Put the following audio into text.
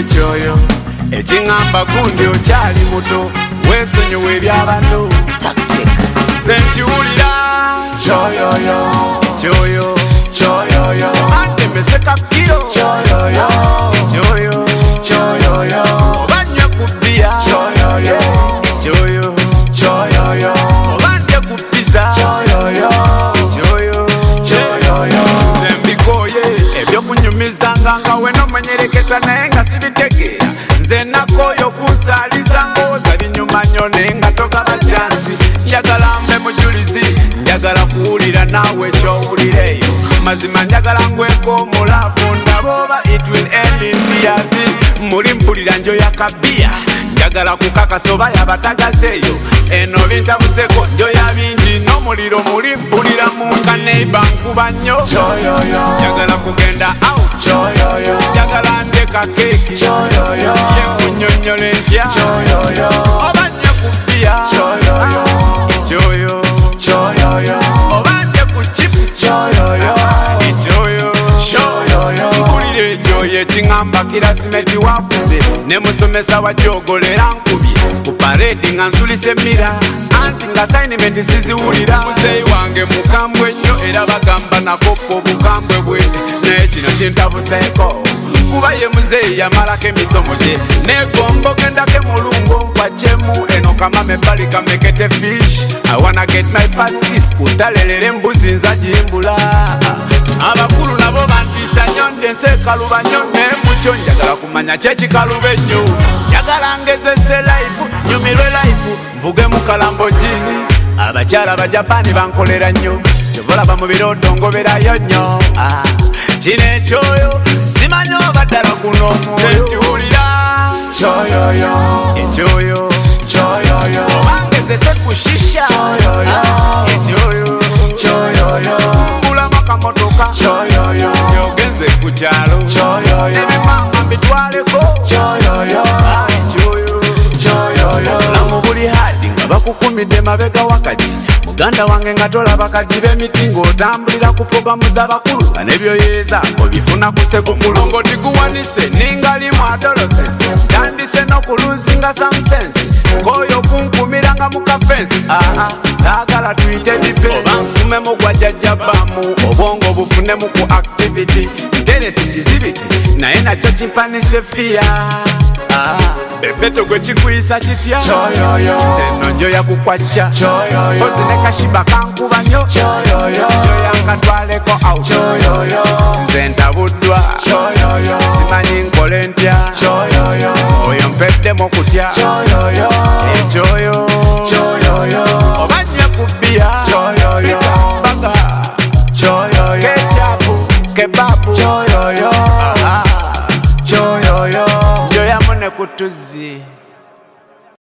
ekyoyo ekingamba gundi okyali muto weesonyiwe ebyabano nze nkiwulira kyoyoyo kyoyo kyoyoyo ate meseka kiro kyoyoyo kyoyo kyoyoyo obanye ku bbiya kyoyoyo kyoyo kyoyoyo obanye ku pizza kyoyoyo kyoyo kyoyoyo nze mbikoye ebyokunyumizanga nga we nomenyereketa naye nga sibitegeera nze nakoyo kunsaaliza ngooza linyuma nnyo naye nga togaba kyansi njagala mbe mujulizi njagala kuwulira naawe ekyowulireeyo mazima njagala ngweko omulavu ndabooba it will end in tears muli mpulira njoya kabiya njagala kukakasa oba yabatagaseeyo eno bintabuseko njoya bingi n'omuliro muli mpulira munka neiba nkuba nnyo njagala kugenda out njagala ndeka keeki yenkunyonyola entya oba nnyo ku bbiya kyoyo obanje ku chips mpulira ekyoyo ekiŋŋamba kirasimeti wakuze ne musomesa wajogolera nkubye ku paredi nga nsulisa emmira anti nga sayinimenti siziwulira muzeeyi wange mukambwe nnyo era bagamba nakoppa obukambwe bwe naye kino kintabuseeko kuba ye muzeeyi yamalako emisomo gye negombo gendako emulungo nkwakyemu eno kamame bali kamekete fish I wanna get my first kiss kuntalelera embuzi nzagimbula abakulu nabo bantiisa nnyo nti ensi ekaluba nnyo naye mutyo njagala kumanya kyekikaluba ennyo njagala ngezese life nyumirwe life mvuge mu kalambogini abakyala abajapani bankolera nnyo kyobalaba mu birooto ngoberayo nnyo kino ekyoyo simanyi oba ddala kuno omwoyo kiwulira kyoyoyo ekyoyo kyoyoyo obangezese ku shisha ekyoyo kyoyoyo mbulamu akamotoka kyoyoyo yogenze ku kyalo ebimanga mbitwaleko kyoyoyo kyoyoyo lamu buli hadi nga bakukumidde mabega wakati muganda wange nga tolaba kati b'emiti ng'otambulira ku programu z'abakulu nga nebyoyeeza obifuna ku sekukulu ng'otiguwanise ningalimu adolescence tandise n'okuluzinga samusensi ng'oyo kunkumiranga mu kafensi saagala tuyite dife oba nkumemu gwa jjajjabbamu obwongo bufunemu ku activity nteresi kizibiti naye nakyo kimpanise fiya bebeto gwe kikuyisa kitya nze njoya kukwajja ozi ne kashiba kankuba nnyo njoya nkatwaleko out nze ntabuddwa simanyi nkole ntya oyo mpeddemu kutya ekyoyo oba nnyo ku bbiya baga kecapu kebabu njoya mune kutuzi